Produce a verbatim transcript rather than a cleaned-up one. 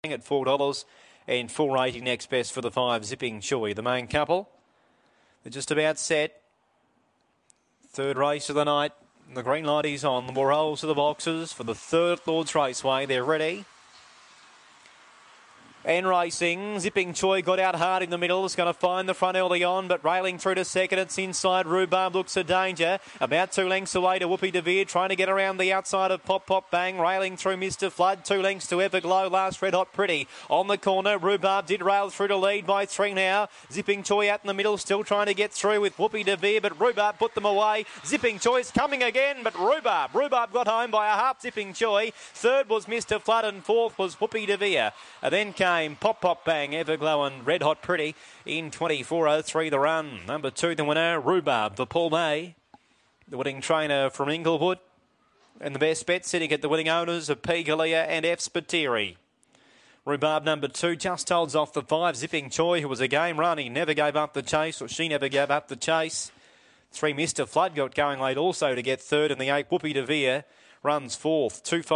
at four dollars and four eighty next best for the five Zipping Choy. The main couple, they're just about set. Third race of the night. The green light is on. The more rolls to the boxes for the third Lord's Raceway. They're ready. And racing, Zipping Choy got out hard in the middle. It's going to find the front early on, but railing through to second. It's inside. Rhubarb looks a danger. About two lengths away to Whoopi DeVere, trying to get around the outside of Pop Pop Bang. Railing through Mister Flood. Two lengths to Everglow. Last Red Hot Pretty on the corner. Rhubarb did rail through to lead by three now. Zipping Choy out in the middle, still trying to get through with Whoopi DeVere, but Rhubarb put them away. Zipping Choy's coming again, but Rhubarb. Rhubarb got home by a half. Zipping Choy. Third was Mister Flood, and fourth was Whoopi DeVere. And then came Pop Pop Bang. Bang, Everglow and Red Hot Pretty in twenty-four oh three the run. Number two, the winner, Rhubarb for Paul May, the winning trainer from Inglewood. And the best bet sitting at the winning owners of P. Galea and F. Spiteri. Rhubarb number two just holds off the five, Zipping Choy, who was a game run. He never gave up the chase, or she never gave up the chase. Three, Mister Flood got going late also to get third, and the eight, Whoopi DeVere, runs fourth. Two, five.